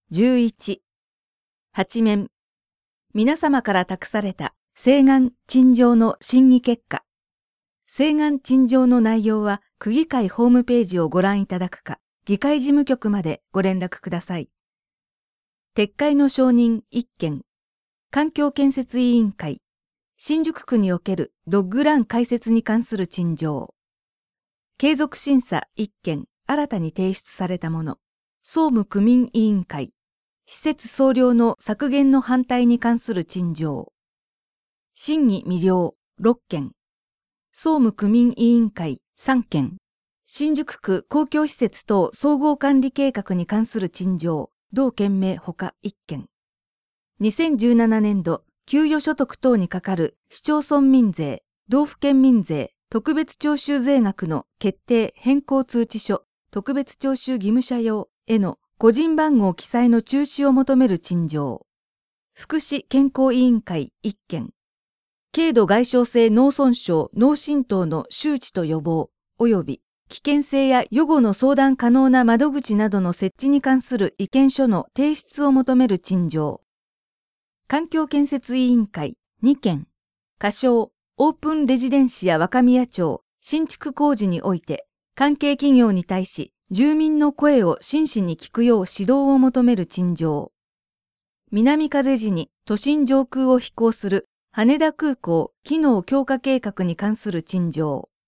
11、8面。皆様から託された請願陳情の審議結果。請願陳情の内容は区議会ホームページをご覧いただくか、議会事務局までご連絡ください。撤回の承認1件。環境建設委員会。新宿区におけるドッグラン開設に関する陳情。継続審査1件、新たに提出されたもの。総務区民委員会。施設総量の削減の反対に関する陳情。審議未了6件。総務区民委員会3件。新宿区公共施設等総合管理計画に関する陳情、同件名ほか1件。2017年度、給与所得等にかかる市町村民税、道府県民税、特別徴収税額の決定変更通知書、特別徴収義務者用への個人番号記載の中止を求める陳情。福祉健康委員会1件。軽度外傷性脳損傷・脳震盪の周知と予防及び危険性や予後の相談可能な窓口などの設置に関する意見書の提出を求める陳情。環境建設委員会2件。仮称オープンレジデンシア若宮町新築工事において関係企業に対し住民の声を真摯に聞くよう指導を求める陳情。南風時に都心上空を飛行する羽田空港機能強化計画に関する陳情。